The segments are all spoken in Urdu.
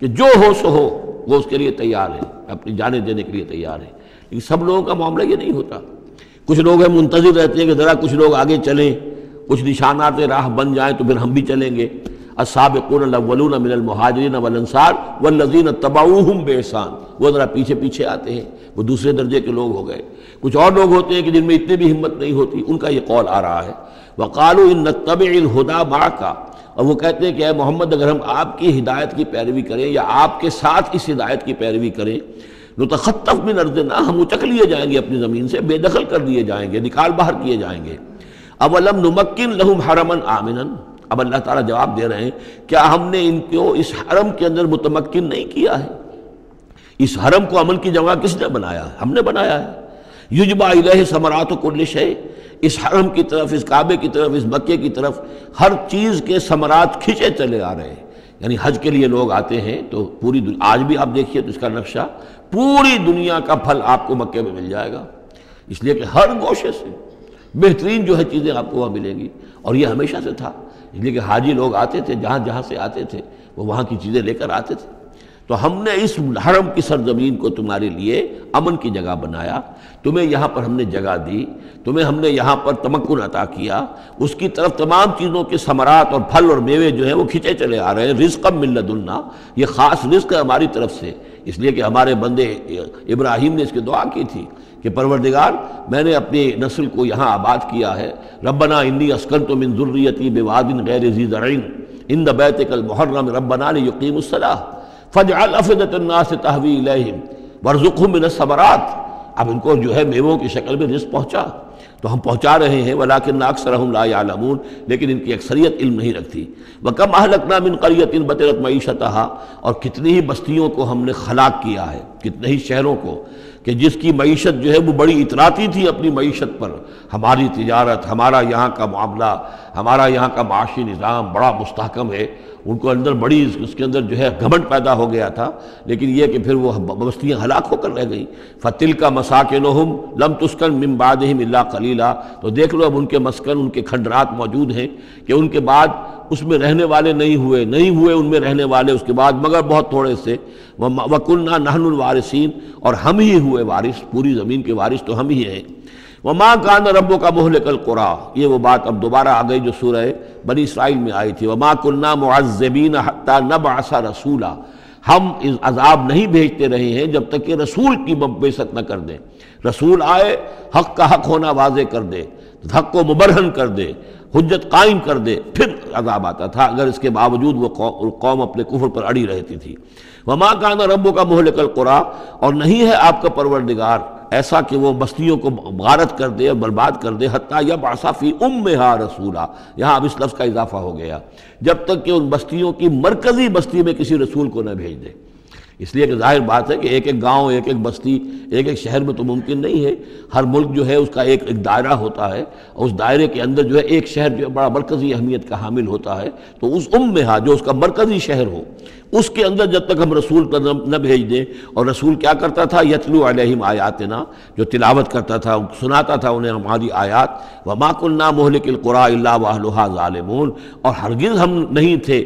کہ جو ہو سو ہو، وہ اس کے لیے تیار ہے، اپنی جانیں دینے کے لیے تیار ہے۔ لیکن سب لوگوں کا معاملہ یہ نہیں ہوتا۔ کچھ لوگ ہیں منتظر رہتے ہیں کہ ذرا کچھ لوگ آگے چلیں، کچھ نشانات راہ بن جائیں تو پھر ہم بھی چلیں گے۔ السابقون الاولون من المہاجرین والانصار والذین اتبعوہم بإحسان، وہ ذرا پیچھے پیچھے آتے ہیں، وہ دوسرے درجے کے لوگ ہو گئے۔ کچھ اور لوگ ہوتے ہیں کہ جن میں اتنی بھی ہمت نہیں ہوتی، ان کا یہ قول آ رہا ہے۔ وقالوا ان نتبع الہدی معک، اور وہ کہتے ہیں کہ اے محمد اگر ہم آپ کی ہدایت کی پیروی کریں یا آپ کے ساتھ اس ہدایت کی پیروی کریں، نتخطف من ارضنا، ہم اچک لیے جائیں گے اپنی زمین سے، بے دخل کر دیے جائیں گے، نکال باہر کیے جائیں گے۔ اولم نمکن لہم حرما آمنا، اب اللہ تعالیٰ جواب دے رہے ہیں کیا ہم نے ان کو اس حرم کے اندر متمکن نہیں کیا ہے؟ اس حرم کو عمل کی جگہ کس نے بنایا ہے؟ ہم نے بنایا ہے۔ یجبا الیہ ثمرات کل شیء، اس حرم کی طرف، اس کعبے کی طرف، اس مکے کی طرف ہر چیز کے ثمرات کھنچے چلے آ رہے ہیں۔ یعنی حج کے لیے لوگ آتے ہیں تو پوری آج بھی آپ دیکھیے تو اس کا نقشہ، پوری دنیا کا پھل آپ کو مکے میں مل جائے گا، اس لیے کہ ہر گوشے سے بہترین جو ہے چیزیں آپ کو وہاں ملیں گی، اور یہ ہمیشہ سے تھا، اس لیے کہ حاجی لوگ آتے تھے، جہاں جہاں سے آتے تھے وہ وہاں کی چیزیں لے کر آتے تھے۔ تو ہم نے اس حرم کی سرزمین کو تمہارے لیے امن کی جگہ بنایا، تمہیں یہاں پر ہم نے جگہ دی، تمہیں ہم نے یہاں پر تمکن عطا کیا، اس کی طرف تمام چیزوں کے ثمرات اور پھل اور میوے جو ہیں وہ کھنچے چلے آ رہے ہیں۔ رزقا من لدنا، یہ خاص رزق ہے ہماری طرف سے، اس لیے کہ ہمارے بندے ابراہیم نے اس کی دعا کی تھی کہ پروردگار میں نے اپنی نسل کو یہاں آباد کیا ہے، ربنا انی اسکنت من ذریتی بواد غیر ذی زرع عند بیتک المحرم ربنا لیقیموا الصلاۃ فاجعل افئدۃ الناس تہوی الیہم وارزقہم من الثمرات۔ اب ان کو جو ہے میووں کی شکل میں رزق پہنچا تو ہم پہنچا رہے ہیں، ولکن اکثرہم لا یعلمون، لیکن ان کی اکثریت علم نہیں رکھتی۔ وکم اہلکنا من قریۃ بطرت معیشتہا، اور کتنی ہی بستیوں کو ہم نے ہلاک کیا ہے، کتنے ہی شہروں کو کہ جس کی معیشت جو ہے وہ بڑی اتراتی تھی اپنی معیشت پر، ہماری تجارت، ہمارا یہاں کا معاملہ، ہمارا یہاں کا معاشی نظام بڑا مستحکم ہے، ان کو اندر بڑی اس کے اندر جو ہے گھمنڈ پیدا ہو گیا تھا، لیکن یہ کہ پھر وہ بستیاں ہلاک ہو کر رہ گئیں۔ فَتِلْكَ مَسَاكِنُهُمْ لَمْ تُسْكَنْ مِنْ بَعْدِهِمْ إِلَّا قَلِيلًا، تو دیکھ لو اب ان کے مسکن، ان کے کھنڈرات موجود ہیں کہ ان کے بعد اس میں رہنے والے نہیں ہوئے ان میں رہنے والے اس کے بعد مگر بہت تھوڑے سے۔ وَكُنَّا نَحْنُ الْوَارِثِينَ، اور ہم ہی ہوئے وارث، پوری زمین کے وارث تو ہم ہی ہیں۔ وَمَا كَانَ رَبُّكَ مُهْلِكَ الْقُرَىٰ، یہ وہ بات اب دوبارہ آ گئی جو سورہ بنی اسرائیل میں آئی تھی، وَمَا كُنَّا مُعَذِّبِينَ حَتَّىٰ نَبْعَثَ رَسُولًا، ہم عذاب نہیں بھیجتے رہے ہیں جب تک کہ رسول کی بعثت نہ کر دیں، رسول آئے حق کا حق ہونا واضح کر دے، حق کو مبرہن کر دے، حجت قائم کر دے، پھر عذاب آتا تھا، اگر اس کے باوجود وہ قوم اپنے کفر پر اڑی رہتی تھی۔ وَمَا كَانَ رَبُّكَ مُهْلِكَ الْقُرَىٰ، اور نہیں ہے آپ کا پروردگار ایسا کہ وہ بستیوں کو غارت کر دے اور برباد کر دے، حتیٰ یبعث فی امہا رسولا، یہاں اب اس لفظ کا اضافہ ہو گیا، جب تک کہ ان بستیوں کی مرکزی بستی میں کسی رسول کو نہ بھیج دے۔ اس لیے کہ ظاہر بات ہے کہ ایک ایک گاؤں، ایک ایک بستی، ایک ایک شہر میں تو ممکن نہیں ہے، ہر ملک جو ہے اس کا ایک دائرہ ہوتا ہے، اور اس دائرے کے اندر جو ہے ایک شہر جو ہے بڑا مرکزی اہمیت کا حامل ہوتا ہے، تو اس امہا جو اس کا مرکزی شہر ہو، اس کے اندر جب تک ہم رسول نہ بھیج دیں، اور رسول کیا کرتا تھا، یتلو علیہم آیاتنا، جو تلاوت کرتا تھا، سناتا تھا انہیں ہماری آیات، وما کنا مہلک القریٰ الا واہلھا ظالمون، اور ہرگز ہم نہیں تھے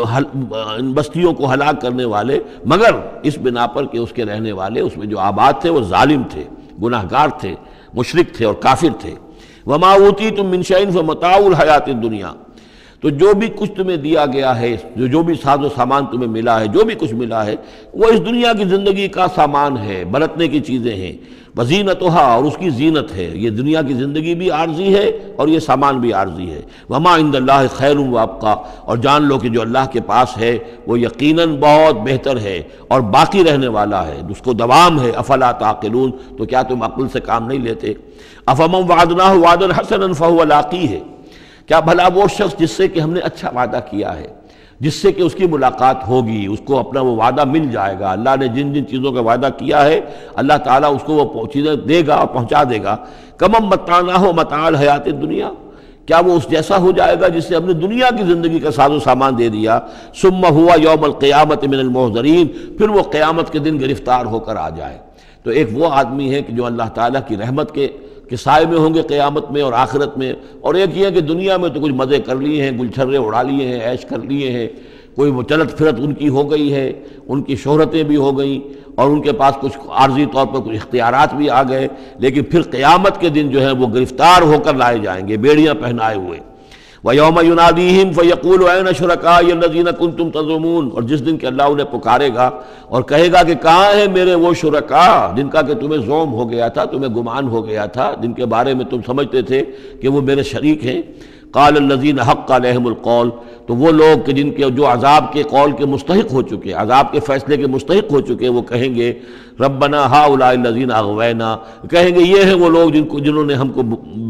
ان بستیوں کو ہلاک کرنے والے مگر اس بنا پر کہ اس کے رہنے والے اس میں جو آباد تھے وہ ظالم تھے، گناہگار تھے، مشرک تھے اور کافر تھے۔ وما اوتیتم من شیء فمتاع الحیات الدنیا، تو جو بھی کچھ تمہیں دیا گیا ہے، جو بھی ساز و سامان تمہیں ملا ہے، جو بھی کچھ ملا ہے، وہ اس دنیا کی زندگی کا سامان ہے، برتنے کی چیزیں ہیں، وزینتھا، اور اس کی زینت ہے، یہ دنیا کی زندگی بھی عارضی ہے اور یہ سامان بھی عارضی ہے۔ وما عند اللہ خیر وابقیٰ، اور جان لو کہ جو اللہ کے پاس ہے وہ یقیناً بہت بہتر ہے اور باقی رہنے والا ہے، اس کو دوام ہے۔ افلا تعقلون، تو کیا تم عقل سے کام نہیں لیتے؟ افمن وعدناہ وعدا حسنا فہو لاقیہ، کیا بھلا وہ شخص جس سے کہ ہم نے اچھا وعدہ کیا ہے، جس سے کہ اس کی ملاقات ہوگی، اس کو اپنا وہ وعدہ مل جائے گا، اللہ نے جن جن چیزوں کا وعدہ کیا ہے اللہ تعالیٰ اس کو وہ چیزیں دے گا اور پہنچا دے گا۔ کمم متعناہ متاع الحیات الدنیا، کیا وہ اس جیسا ہو جائے گا جس سے ہم نے دنیا کی زندگی کا ساز و سامان دے دیا؟ ثم ہوا یوم القیامت من المحضرین، پھر وہ قیامت کے دن گرفتار ہو کر آ جائے۔ تو ایک وہ آدمی ہے کہ جو اللہ تعالیٰ کی رحمت کے سائے میں ہوں گے قیامت میں اور آخرت میں، اور ایک یہ کہ دنیا میں تو کچھ مزے کر لیے ہیں، گل چھرے اڑا لیے ہیں، عیش کر لیے ہیں، کوئی وہ چلت پھرت ان کی ہو گئی ہے، ان کی شہرتیں بھی ہو گئیں، اور ان کے پاس کچھ عارضی طور پر کچھ اختیارات بھی آ گئے، لیکن پھر قیامت کے دن جو ہے وہ گرفتار ہو کر لائے جائیں گے بیڑیاں پہنائے ہوئے۔ وَيَوْمَ يُنَادِيهِمْ فَيَقُولُ أَيْنَ شُرَكَائِيَ الَّذِينَ كُنتُمْ تَزْعُمُونَ، اور جس دن کہ اللہ انہیں پکارے گا اور کہے گا کہ کہاں ہیں میرے وہ شرکاء جن کا کہ تمہیں زوم ہو گیا تھا، تمہیں گمان ہو گیا تھا، جن کے بارے میں تم سمجھتے تھے کہ وہ میرے شریک ہیں۔ قال الذین حق علیہم القول، تو وہ لوگ کہ جن کے جو عذاب کے قول کے مستحق ہو چکے، عذاب کے فیصلے کے مستحق ہو چکے، وہ کہیں گے ربنا ہؤلاء الذین اغوینا، کہیں گے یہ ہیں وہ لوگ جنہوں نے ہم کو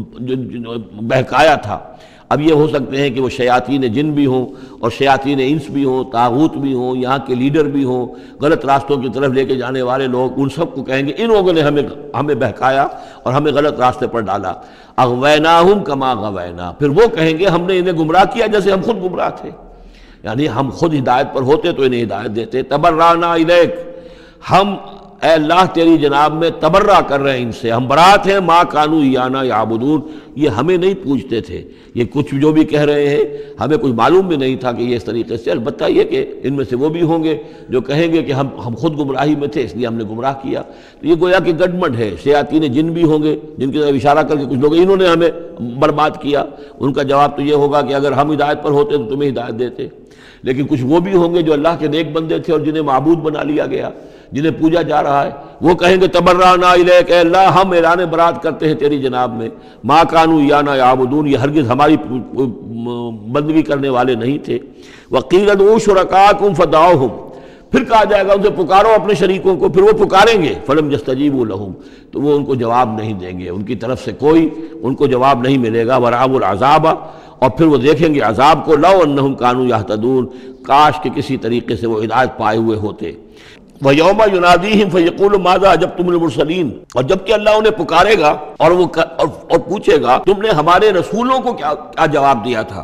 بہکایا تھا۔ اب یہ ہو سکتے ہیں کہ وہ شیاطین جن بھی ہوں اور شیاطین انس بھی ہوں، طاغوت بھی ہوں، یہاں کے لیڈر بھی ہوں، غلط راستوں کی طرف لے کے جانے والے لوگ، ان سب کو کہیں گے ان لوگوں نے ہمیں بہکایا اور ہمیں غلط راستے پر ڈالا۔ اغویناہم کما غوینا، پھر وہ کہیں گے ہم نے انہیں گمراہ کیا جیسے ہم خود گمراہ تھے، یعنی ہم خود ہدایت پر ہوتے تو انہیں ہدایت دیتے۔ تبرأنا الیک، ہم اے اللہ تیری جناب میں تبرہ کر رہے ہیں ان سے، ہم برات ہیں، ما کانوا ایانا یعبدون، یہ ہمیں نہیں پوجتے تھے، یہ کچھ جو بھی کہہ رہے ہیں ہمیں کچھ معلوم بھی نہیں تھا کہ یہ اس طریقے سے، البتہ یہ کہ ان میں سے وہ بھی ہوں گے جو کہیں گے کہ ہم خود گمراہی میں تھے اس لیے ہم نے گمراہ کیا۔ تو یہ گویا کہ گڈمڈ ہے، شیاطین جن بھی ہوں گے جن کی طرف اشارہ کر کے کچھ لوگ انہوں نے ہمیں برباد کیا، ان کا جواب تو یہ ہوگا کہ اگر ہم ہدایت پر ہوتے تو تمہیں ہدایت دیتے۔ لیکن کچھ وہ بھی ہوں گے جو اللہ کے نیک بندے تھے اور جنہیں معبود بنا لیا گیا، جنہیں پوجا جا رہا ہے، وہ کہیں گے تبرأنا الیک، اے اللہ ہم اعلان برات کرتے ہیں تیری جناب میں، ما کانوا ایانا یعبدون، یہ ہرگز ہماری بندگی کرنے والے نہیں تھے۔ وقیل ادعوا شرکاءکم فدعوہم، پھر کہا جائے گا ان سے پکارو اپنے شریکوں کو، پھر وہ پکاریں گے، فلم یستجیبوا لہم، تو وہ ان کو جواب نہیں دیں گے، ان کی طرف سے کوئی ان کو جواب نہیں ملے گا۔ ورأوا العذاب، اور پھر وہ دیکھیں گے عذاب کو، لو انہم کانوا یہتدون، کاش کہ کسی طریقے سے وہ ہدایت پائے ہوئے ہوتے۔ وَيَوْمَ يُنَادِيهِمْ فَيَقُولُ مَاذَا أَجَبْتُمُ الْمُرْسَلِينَ، اور جب کہ اللہ انہیں پکارے گا اور پوچھے گا تم نے ہمارے رسولوں کو کیا جواب دیا تھا۔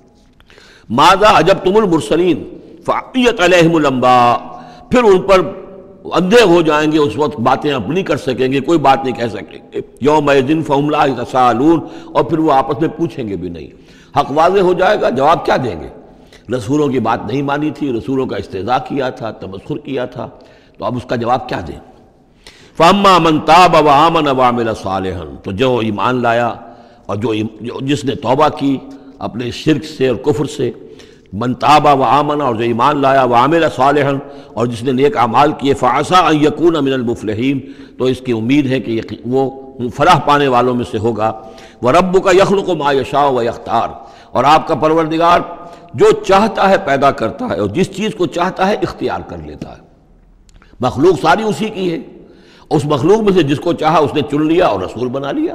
مَاذَا أَجَبْتُمُ الْمُرْسَلِينَ فَعِّيَتْ عَلَيْهِمُ الْأَنْبَاءُ، پھر ان پر اندھے ہو جائیں گے، اس وقت باتیں اب نہیں کر سکیں گے، کوئی بات نہیں کہہ سکیں گے۔ یومئذ فہم لا یتساءلون، اور پھر وہ آپس میں پوچھیں گے بھی نہیں، حق واضح ہو جائے گا، جواب کیا دیں گے؟ رسولوں کی بات نہیں مانی تھی، رسولوں کا استہزاء کیا تھا، تمسخر کیا تھا، تو اب اس کا جواب کیا دیں؟ فَأَمَّا مَن تَابَ وَآمَنَ وَعَمِلَ صَالِحًا، تو جو ایمان لایا اور جس نے توبہ کی اپنے شرک سے اور کفر سے، من تاب وآمن، اور جو ایمان لایا، وعمل صالحا، اور جس نے نیک اعمال کیے، فعسى ان یکون من المفلحین، تو اس کی امید ہے کہ وہ فلاح پانے والوں میں سے ہوگا۔ وربک یخلق ما یشاء ویختار، اور آپ کا پروردگار جو چاہتا ہے پیدا کرتا ہے، اور جس چیز کو چاہتا ہے اختیار کر لیتا ہے۔ مخلوق ساری اسی کی ہے، اس مخلوق میں سے جس کو چاہا اس نے چن لیا اور رسول بنا لیا۔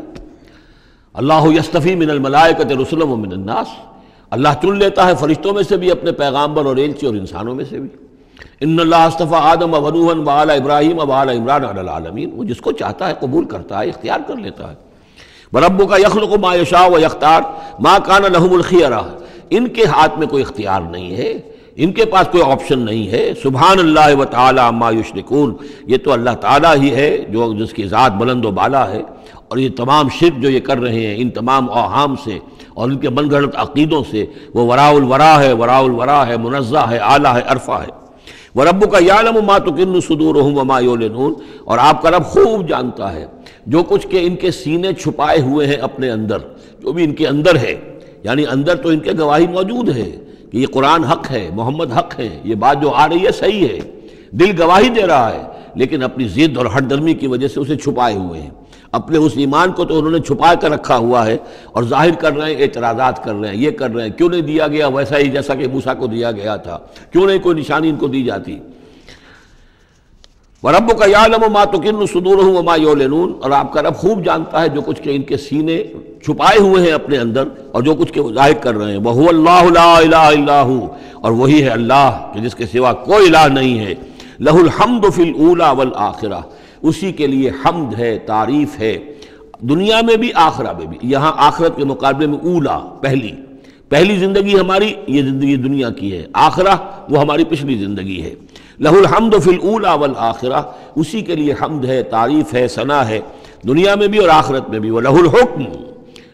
اللہ یصطفی من الملائکۃ رسلا ومن الناس، اللہ چن لیتا ہے فرشتوں میں سے بھی اپنے پیغامبر اور ایلچی، اور انسانوں میں سے بھی۔ ان اللہ اصطفیٰ آدم ونوحا وآل ابراہیم وآل عمران علی العالمین، وہ جس کو چاہتا ہے قبول کرتا ہے، اختیار کر لیتا ہے۔ وربک یخلق ما یشاء ویختار ما کان لہم الخیرہ، ان کے ہاتھ میں کوئی اختیار نہیں ہے، ان کے پاس کوئی آپشن نہیں ہے۔ سبحان اللہ وتعالی عما یشرکون، یہ تو اللہ تعالیٰ ہی ہے جو جس کی ذات بلند و بالا ہے، اور یہ تمام شرک جو یہ کر رہے ہیں ان تمام اوہام سے اور ان کے من گھڑت عقیدوں سے، وہ وراء الورا ہے، وراء الورا ہے، منزہ ہے، اعلیٰ ہے، عرفہ ہے۔ وَرَبُّكَ يَعْلَمُ مَا تُكِنُّ صُدُورُهُمْ وَمَا يُعْلِنُونَ، اور آپ کا رب خوب جانتا ہے جو کچھ کہ ان کے سینے چھپائے ہوئے ہیں اپنے اندر، جو بھی ان کے اندر ہے، یعنی اندر تو ان کے گواہی موجود ہے کہ یہ قرآن حق ہے، محمد حق ہے، یہ بات جو آ رہی ہے صحیح ہے، دل گواہی دے رہا ہے، لیکن اپنی ضد اور ہٹ درمی کی وجہ سے اسے چھپائے ہوئے ہیں۔ اپنے اس ایمان کو تو انہوں نے چھپا کر رکھا ہوا ہے، اور ظاہر کر رہے ہیں، اعتراضات کر رہے ہیں، یہ کر رہے ہیں کیوں نہیں دیا گیا ویسا ہی جیسا کہ موسیٰ کو دیا گیا تھا، کیوں نہیں کوئی نشانی ان کو دی جاتی۔ وَرَبُّكَ يَعْلَمُ مَا تُكِنُّ صُدُورُهُمْ وَمَا يُعْلِنُونَ، اور آپ کا رب خوب جانتا ہے جو کچھ کہ ان کے سینے چھپائے ہوئے ہیں اپنے اندر، اور جو کچھ کہ وہ ظاہر کر رہے ہیں۔ وَهُوَ اللَّهُ لَا إِلَٰهَ إِلَّا هُوَ، اور وہی ہے اللہ کہ جس کے سوا کوئی الہ نہیں ہے۔ لَهُ الْحَمْدُ فِي الْأُولَىٰ وَالْآخِرَةِ، اسی کے لیے حمد ہے، تعریف ہے، دنیا میں بھی آخرہ میں بھی۔ یہاں آخرت کے مقابلے میں اولا، پہلی زندگی ہماری یہ زندگی دنیا کی ہے، آخرہ وہ ہماری پچھلی زندگی ہے۔ لہ الحمد فی الاولی والآخرہ، اسی کے لیے حمد ہے، تعریف ہے، ثنا ہے، دنیا میں بھی اور آخرت میں بھی۔ وَلَهُ الْحُكْمُ،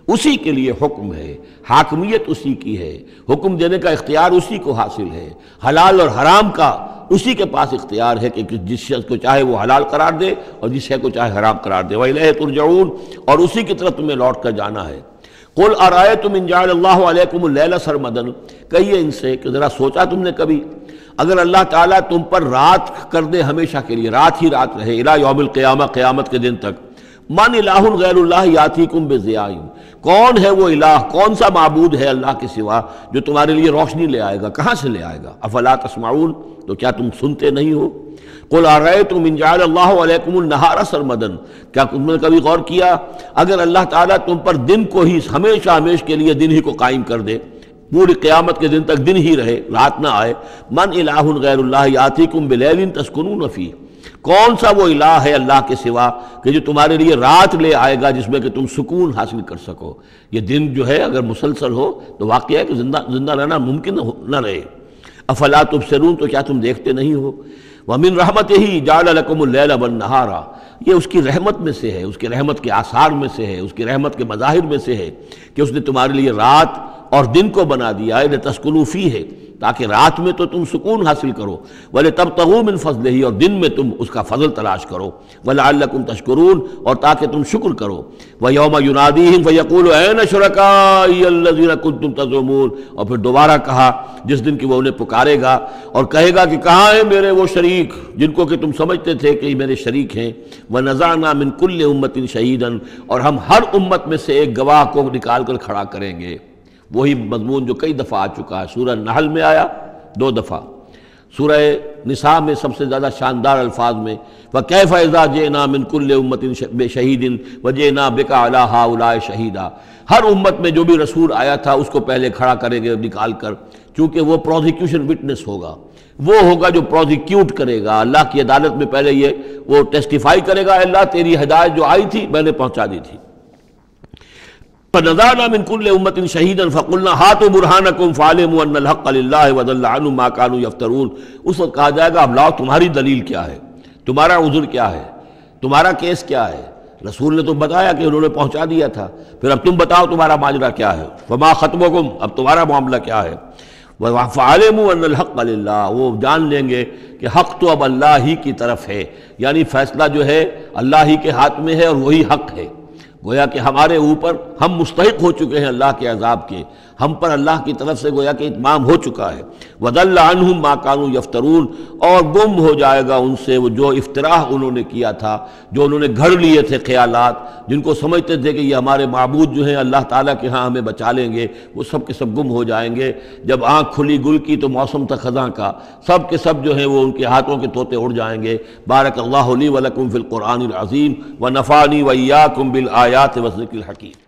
اسی کے لیے حکم ہے، حاکمیت اسی کی ہے، حکم دینے کا اختیار اسی کو حاصل ہے، حلال اور حرام کا اسی کے پاس اختیار ہے کہ جس شخص کو چاہے وہ حلال قرار دے اور جس شے کو چاہے حرام قرار دے، وَإِلَيْهِ تُرْجَعُونَ، اور اسی کی طرف تمہیں لوٹ کر جانا ہے۔ قُلْ أَرَأَيْتُمْ إِنْ جَعَلَ اللَّهُ عَلَيْكُمُ اللَّيْلَ سَرْمَدًا، کہیے ان سے کہ ذرا سوچا تم نے کبھی اگر اللہ تعالیٰ تم پر رات کر دے ہمیشہ کے لیے، رات ہی رات رہے، الی یوم القیامہ، قیامت کے دن تک، من الہ غیر اللہ یاتیکم بضیاء، کون ہے وہ الہ، کون سا معبود ہے اللہ کے سوا جو تمہارے لیے روشنی لے آئے گا، کہاں سے لے آئے گا؟ افلا تسمعون، تو کیا تم سنتے نہیں ہو؟ قل ارأیتم ان جعل اللہ علیکم النہار سرمدا، کیا تم نے کبھی غور کیا اگر اللہ تعالیٰ تم پر دن کو ہی ہمیشہ ہمیش کے لیے دن ہی کو قائم کر دے، پوری قیامت کے دن تک دن ہی رہے، رات نہ آئے، من الہ غیر اللہ یاتیکم بلیل تسکنون فیہ، کون سا وہ الہ ہے اللہ کے سوا کہ جو تمہارے لیے رات لے آئے گا جس میں کہ تم سکون حاصل کر سکو؟ یہ دن جو ہے اگر مسلسل ہو تو واقعہ ہے کہ زندہ رہنا ممکن نہ رہے۔ افلا تبصرون، تو کیا تم دیکھتے نہیں ہو؟ وَمِن رَحْمَتِهِ جَعَلَ لَكُمُ اللَّيْلَ وَالنَّهَارَ، یہ اس کی رحمت میں سے ہے، اس کی رحمت کے آثار میں سے ہے، اس کی رحمت کے مظاہر میں سے ہے کہ اس نے تمہارے لیے رات اور دن کو بنا دیا ہے، لِتَسْكُنُوا فِيهِ، تاکہ رات میں تو تم سکون حاصل کرو، وَلِتَبْتَغُوا مِن فَضْلِهِ، اور دن میں تم اس کا فضل تلاش کرو، وَلَعَلَّكُمْ تَشْكُرُونَ، اور تاکہ تم شکر کرو، وَيَوْمَ يُنَادِيهِمْ فَيَقُولُ أَيْنَ شُرَكَائِيَ الَّذِينَ كُنتُمْ تَزْعُمُونَ، اور پھر دوبارہ کہا جس دن کہ وہ انہیں پکارے گا اور کہے گا کہ کہاں ہیں میرے وہ شریک جن کو کہ تم سمجھتے تھے کہ یہ میرے شریک ہیں، وَنَزَعْنَا مِن كُلِّ أُمَّةٍ شَهِيدًا، اور ہم ہر امت میں سے ایک گواہ کو نکال کر کھڑا کریں گے۔ وہی مضمون جو کئی دفعہ آ چکا ہے، سورہ نحل میں آیا 2 دفعہ، سورہ نساء میں سب سے زیادہ شاندار الفاظ میں وَكَيْفَ إِذَا جِئْنَا مِن كُلِّ أُمَّةٍ بِشَهِيدٍ وَجِئْنَا بِكَ عَلَىٰ هَٰؤُلَاءِ شَهِيدًا، ہر امت میں جو بھی رسول آیا تھا اس کو پہلے کھڑا کریں گے نکال کر، چونکہ وہ پروزیکیوشن وٹنس ہوگا، وہ ہوگا جو پروزیکیوٹ کرے گا اللہ کی عدالت میں، پہلے یہ وہ ٹیسٹیفائی کرے گا، اللہ تیری ہدایت جو آئی تھی میں نے پہنچا دی تھی۔ فَنَزَعْنَا مِن كُلِّ أُمَّةٍ شَهِيدًا فَقُلْنَا هَاتُوا بُرْهَانَكُمْ فَعَلِمُوا أَنَّ الْحَقَّ لِلَّهِ وَضَلَّ عَنْهُمْ مَا كَانُوا يَفْتَرُونَ، اس وقت کہا جائے گا اب لاؤ تمہاری دلیل کیا ہے، تمہارا عذر کیا ہے، تمہارا کیس کیا ہے؟ رسول نے تو بتایا کہ انہوں نے پہنچا دیا تھا، پھر اب تم بتاؤ تمہارا ماجرا کیا ہے، فَمَا خَطْبُكُمْ، اب تمہارا معاملہ کیا ہے؟ فَعَلِمُوا أَنَّ الْحَقَّ لِلَّهِ، وہ جان لیں گے کہ حق تو اب اللہ ہی کی طرف ہے، یعنی فیصلہ جو ہے اللہ ہی کے ہاتھ میں ہے اور وہی حق ہے۔ گویا کہ ہمارے اوپر ہم مستحق ہو چکے ہیں اللہ کے عذاب کے، ہم پر اللہ کی طرف سے گویا کہ اتمام ہو چکا ہے۔ وَضَلَّ عَنْهُمْ مَا كَانُوا يَفْتَرُونَ، اور گم ہو جائے گا ان سے وہ جو افتراء انہوں نے کیا تھا، جو انہوں نے گھڑ لیے تھے خیالات، جن کو سمجھتے تھے کہ یہ ہمارے معبود جو ہیں اللہ تعالیٰ کے ہاں ہمیں بچا لیں گے، وہ سب کے سب گم ہو جائیں گے۔ جب آنکھ کھلی گل کی تو موسم تھا خزاں کا، سب کے سب جو ہیں وہ ان کے ہاتھوں کے طوطے اڑ جائیں گے۔ بارک اللہ لی ولکم فی القرآن العظیم ونفعنی وإیاکم بالآیات والذکر الحکیم۔